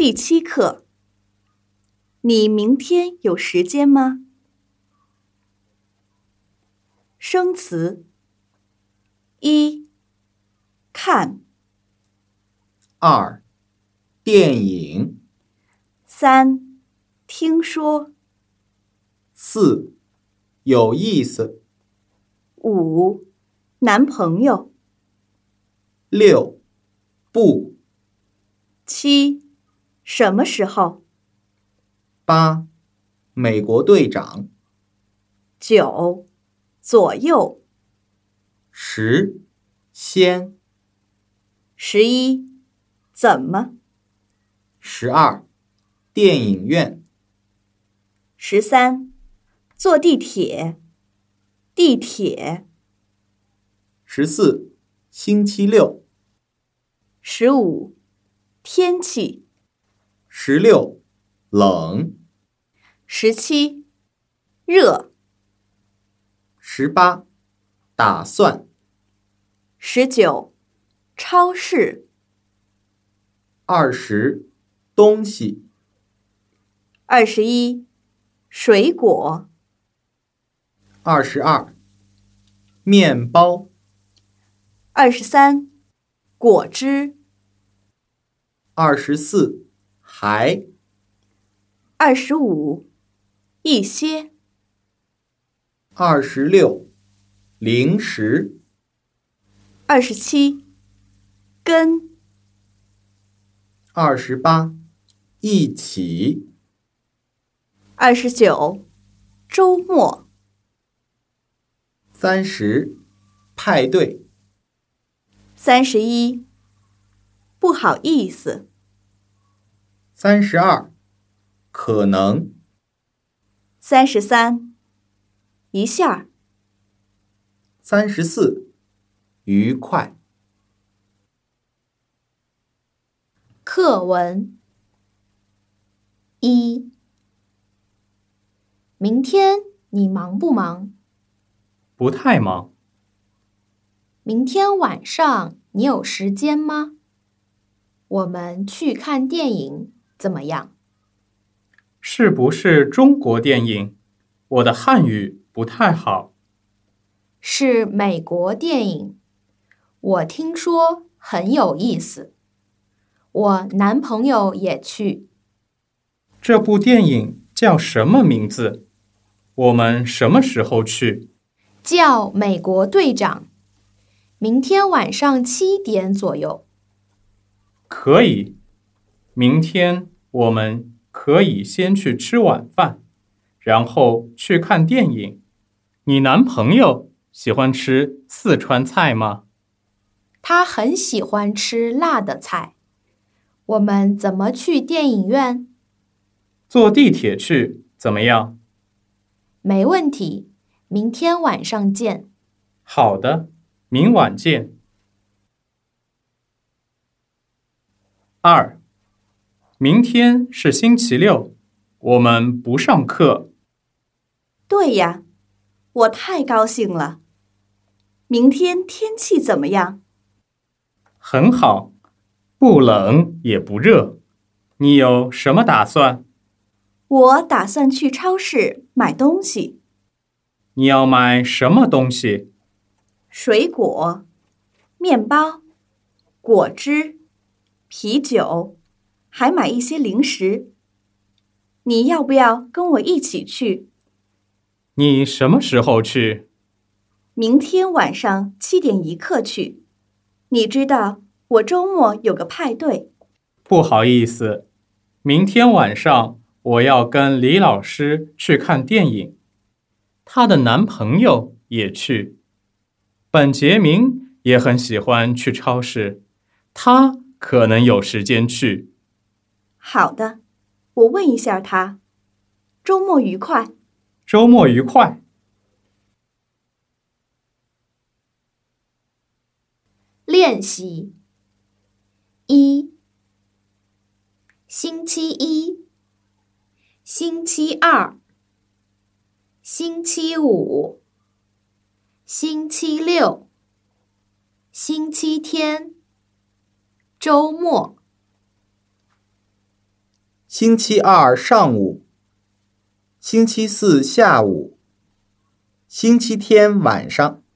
第7课，你明天有时间吗？生词：1. 看 2. 电影 3. 听说 4. 有意思 5. 男朋友 6. 不 7. 什么时候 8. 美国队长 9. 左右 10. 先 11. 怎么 12. 电影院 13. 坐地铁地铁 14. 星期六 15. 天气 16. 冷 17. 热 18. 打算 19. 超市 20. 东西 21. 水果 22. 面包 23. 果汁 24. 还 25. 一些 26. 零食 27. 跟 28. 一起 29. 周末 30. 派对 31. 不好意思 32. 可能 33. 一下 34. 愉快课文1。明天你忙不忙？ 不太忙。 明天晚上你有时间吗？我们去看电影怎么样？ 是不是中国电影？我的汉语不太好。 是美国电影，我听说很有意思。我男朋友也去。 这部电影叫什么名字？我们什么时候去？ 叫《美国队长》，明天晚上7点左右。 可以。明天我们可以先去吃晚饭，然后去看电影。你男朋友喜欢吃四川菜吗？ 他很喜欢吃辣的菜。我们怎么去电影院？ 坐地铁去，怎么样？ 没问题，明天晚上见。 好的，明晚见。2. 明天是星期六，我们不上课。 对呀，我太高兴了。明天天气怎么样？ 很好，不冷也不热。你有什么打算？ 我打算去超市买东西， 你要买什么东西？ 水果、面包、果汁、啤酒，还买一些零食。你要不要跟我一起去？ 你什么时候去？ 明天晚上7点一刻去。你知道我周末有个派对。 不好意思，明天晚上我要跟李老师去看电影，她的男朋友也去。本杰明也很喜欢去超市，他可能有时间去。 好的，我问一下他。周末愉快。 周末愉快。 练习1。星期1、星期2、星期5、星期6、星期天、周末。 星期二上午，星期四下午，星期天晚上。